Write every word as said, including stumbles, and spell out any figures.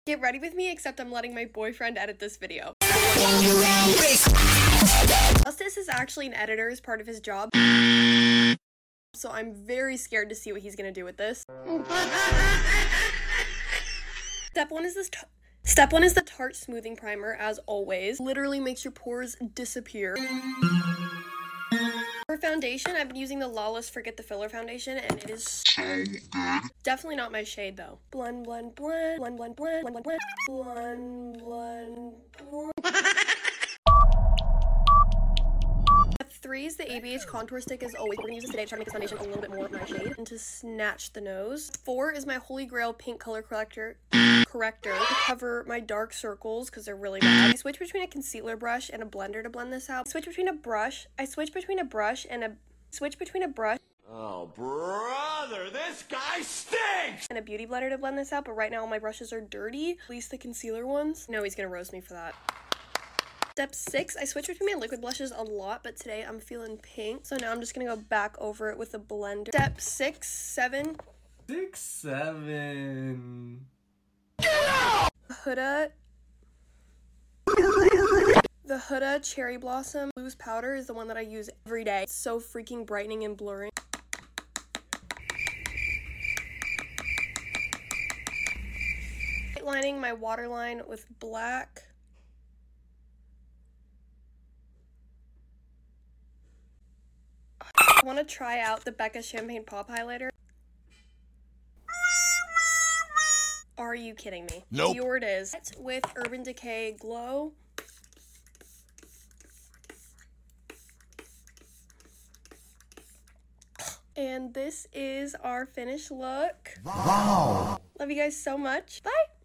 Get ready with me, except I'm letting my boyfriend edit this video. Justice is actually an editor as part of his job, so I'm very scared to see what he's gonna do with this. Step one is this Step one is the Tarte Smoothing Primer, as always. Literally makes your pores disappear. For foundation, I've been using the Lawless Forget the Filler foundation, and it is so good. Definitely not my shade, though. Blend, blend, blend, blend, blend, blend, blend, blend, blend, blend, blend. Step three is the A B H Contour Stick, as always. We're gonna use this today to try to make this foundation a little bit more of my shade and to snatch the nose. Four is my Holy Grail Pink Color Corrector. corrector to cover my dark circles because they're really bad. I switch between a concealer brush and a blender to blend this out. I switch between a brush. I switch between a brush and a switch between a brush. Oh, brother, this guy stinks! And a beauty blender to blend this out, but right now all my brushes are dirty, at least the concealer ones. No, he's gonna roast me for that. Step six, I switch between my liquid blushes a lot, but today I'm feeling pink. So now I'm just gonna go back over it with a blender. Step six, seven. Six, seven. Huda. The Huda Cherry Blossom Loose Powder is the one that I use every day. It's so freaking brightening and blurring. Lining my waterline with black. I want to try out the Becca Champagne Pop Highlighter. Are you kidding me? Nope. Dior it is. With Urban Decay Glow. And this is our finished look. Wow. Love you guys so much. Bye.